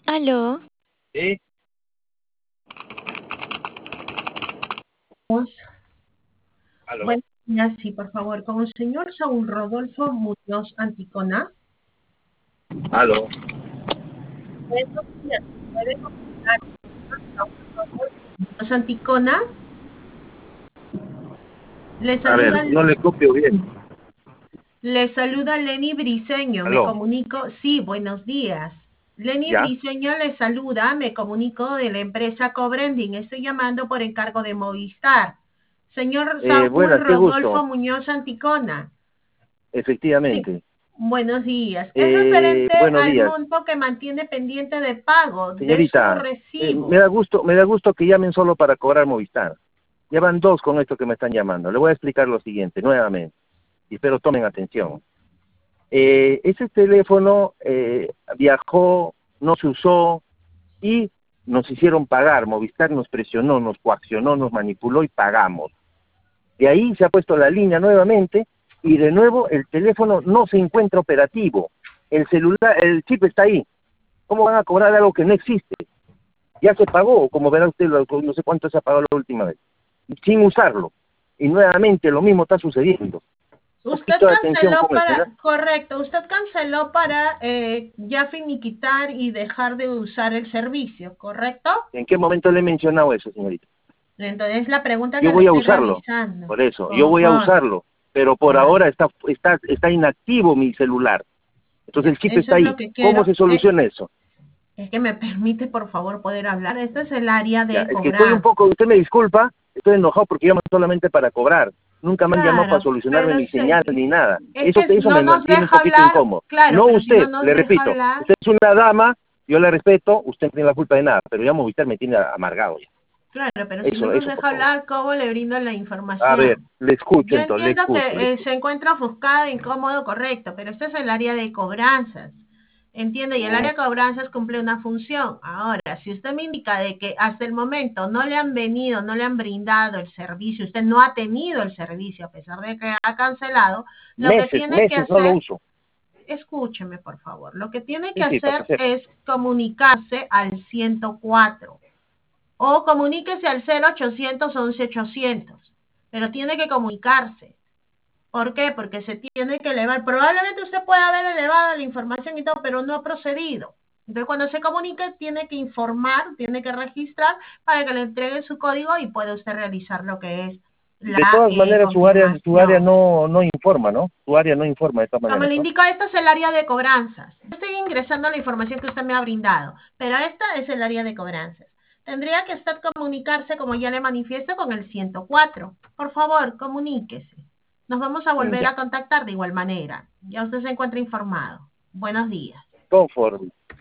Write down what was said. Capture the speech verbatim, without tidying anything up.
Aló, Sí, aló, Buenos días, sí, por favor, con el señor Saúl Rodolfo Muñoz Anticona. aló. Buenos días, ¿puede comunicar con Saúl Rodolfo Muñoz Anticona? Le A ver, saluda, no le copio bien. le saluda Lenny Briseño, me Aló, comunico, sí, buenos días. Lenny ¿ya? Briseño le saluda, me comunico de la empresa Cobrending, estoy llamando por encargo de Movistar. Señor Eh, Saúl buenas, qué Rodolfo gusto. Muñoz Anticona. Sí, Efectivamente. buenos días. Es Eh, referente buenos al días. monto que mantiene pendiente de pago de su Señorita, eh, me recibo. da gusto, me da gusto que llamen solo para cobrar Movistar. Ya van dos con esto que me están llamando. Le voy a explicar lo siguiente, nuevamente. Y espero tomen atención. Eh, ese teléfono eh, viajó, no se usó y nos hicieron pagar. Movistar nos presionó, nos coaccionó, nos manipuló y pagamos. De ahí se ha puesto la línea nuevamente y de nuevo el teléfono no se encuentra operativo. El celular, el chip está ahí. ¿Cómo van a cobrar algo que no existe? Ya se pagó, como verá usted, no sé cuánto se ha pagado la última vez, sin usarlo. Y nuevamente lo mismo está sucediendo. Un Usted poquito de atención canceló con eso, ¿ya? para, correcto, usted canceló para eh, ya finiquitar y dejar de usar el servicio, ¿correcto? ¿En qué momento le he mencionado eso, señorita? Entonces la pregunta Yo que le voy a estoy usarlo, realizando. por eso, yo voy a Ajá, usarlo, pero por claro. ahora está, está, está inactivo mi celular. Entonces Ya, el chip eso está es ahí. lo que ¿Cómo quiero. se Eh, soluciona eso? es que me permite, por favor, poder hablar. Este es el área Ya, de es que estoy un cobrar. poco, usted me disculpa, estoy enojado porque llaman solamente para cobrar. Nunca me han llamado para Claro, solucionarme pero mi sé señal ni nada. es Eso, que eso no me nos mantiene un deja poquito hablar, incómodo. claro, No pero si no usted, nos le deja repito, hablar, usted es una dama, yo la respeto, usted no tiene la culpa de nada, pero ya Movistar me tiene amargado ya. claro, pero si no Eso, nos eso, por deja favor. hablar, ¿cómo le brindo la A ver, información? le escucho Yo entonces, le entiendo escucho, le que eh, se escucho. encuentra ofuscado, incómodo, correcto, pero este es el área de cobranzas. Entiende, y el Mm, área de cobranzas cumple una función. Ahora, si usted me indica de que hasta el momento no le han venido, no le han brindado el servicio, usted no ha tenido el servicio a pesar de que ha cancelado, lo que Meses, tiene que meses no lo hacer, uso. escúcheme por favor, lo que tiene que Sí, sí, para que hacer sepa. es comunicarse al ciento cuatro o comuníquese al cero ochocientos once ochocientos, pero tiene que comunicarse. ¿Por qué? Porque se tiene que elevar. Probablemente usted pueda haber elevado la información y todo, pero no ha procedido. Entonces, cuando se comunique, tiene que informar, tiene que registrar para que le entreguen su código y pueda usted realizar lo que es De la todas eh, maneras, su área, su área confirmación. no, no informa, ¿no? Su área no informa de todas Como maneras, le ¿no? indico, esta es el área de cobranzas. Estoy ingresando la información que usted me ha brindado, pero esta es el área de cobranzas. Tendría que usted comunicarse, como ya le manifiesto, con el ciento cuatro. Por favor, comuníquese. Nos vamos a Mm, volver ya, a contactar de igual manera. Ya usted se encuentra informado. Buenos días. conforme.